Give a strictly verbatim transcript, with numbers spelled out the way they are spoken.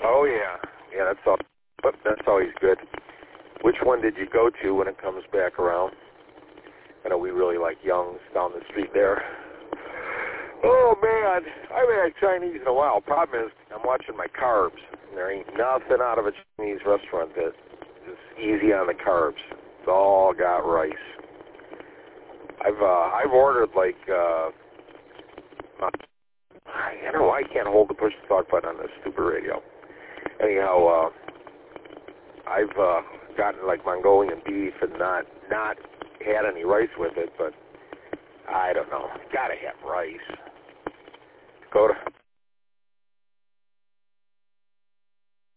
Oh, yeah. Yeah, that's all. But that's always good. Which one did you go to when it comes back around? I know we really like Young's down the street there. Oh, man. I haven't had Chinese in a while. Problem is, I'm watching my carbs. And there ain't nothing out of a Chinese restaurant that is easy on the carbs. It's all got rice. I've uh, I've ordered, like, uh, I don't know why I can't hold the push-to-talk button on this stupid radio. Anyhow, uh, I've uh, gotten, like, Mongolian beef and not, not had any rice with it, but I don't know. Gotta have rice. Go to